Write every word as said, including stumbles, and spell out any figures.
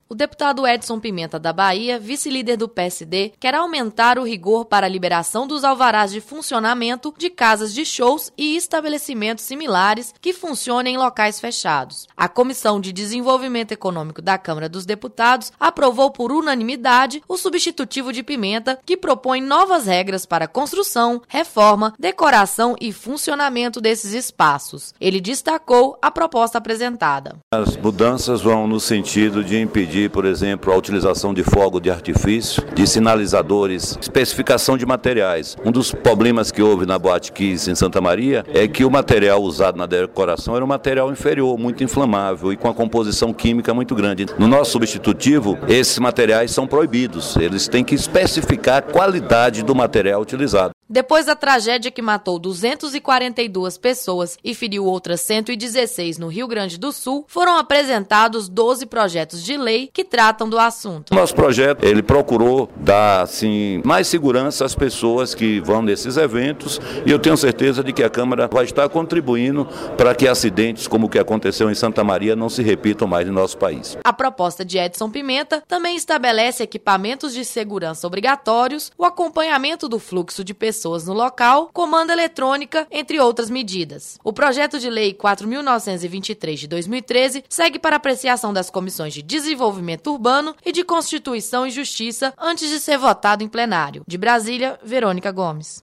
O deputado Edson Pimenta da Bahia, vice-líder do P S D, quer aumentar o rigor para a liberação dos alvarás de funcionamento de casas de shows e estabelecimentos similares que funcionem em locais fechados. A Comissão de Desenvolvimento Econômico da Câmara dos Deputados aprovou por unanimidade o substitutivo de Pimenta, que propõe novas regras para construção, reforma, decoração e funcionamento desses espaços. Ele destacou a proposta apresentada. As mudanças vão no sentido de impedir, por exemplo, a utilização de fogo de artifício, de sinalizadores, especificação de materiais. Um dos problemas que houve na Boate Kiss em Santa Maria é que o material usado na decoração era um material inferior, muito inflamável e com a composição química muito grande. No nosso substitutivo, esses materiais são proibidos. Eles têm que especificar a qualidade do material utilizado. Depois da tragédia que matou duzentas e quarenta e duas pessoas e feriu outras cento e dezesseis no Rio Grande do Sul, foram apresentados doze projetos de lei que tratam do assunto. Nosso projeto, ele procurou dar assim, mais segurança às pessoas que vão nesses eventos, e eu tenho certeza de que a Câmara vai estar contribuindo para que acidentes como o que aconteceu em Santa Maria não se repitam mais no nosso país. A proposta de Edson Pimenta também estabelece equipamentos de segurança obrigatórios, o acompanhamento do fluxo de pessoas pessoas no local, comanda eletrônica, entre outras medidas. O projeto de lei quatro mil novecentos e vinte e três de dois mil e treze segue para apreciação das comissões de Desenvolvimento Urbano e de Constituição e Justiça antes de ser votado em plenário. De Brasília, Verônica Gomes.